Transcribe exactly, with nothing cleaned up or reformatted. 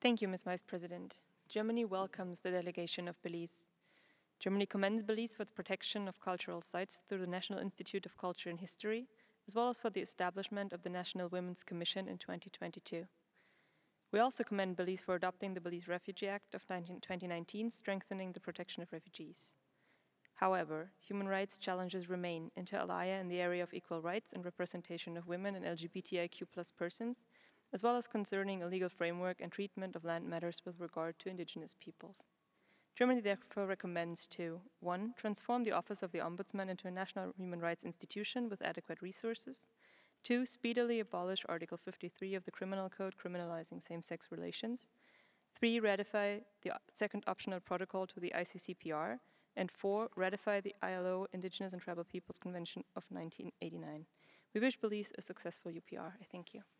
Thank you, Miz Vice President. Germany welcomes the delegation of Belize. Germany commends Belize for the protection of cultural sites through the National Institute of Culture and History, as well as for the establishment of the National Women's Commission in twenty twenty-two. We also commend Belize for adopting the Belize Refugee Act of twenty nineteen, strengthening the protection of refugees. However, human rights challenges remain, inter alia, in the area of equal rights and representation of women and L G B T I Q plus persons, as well as concerning a legal framework and treatment of land matters with regard to indigenous peoples. Germany therefore recommends to one. Transform the Office of the Ombudsman into a national human rights institution with adequate resources. two. Speedily abolish Article fifty-three of the Criminal Code criminalizing same-sex relations. three. Ratify the second optional protocol to the I C C P R. And four. Ratify the I L O Indigenous and Tribal Peoples Convention of nineteen eighty-nine. We wish Belize a successful U P R. I thank you.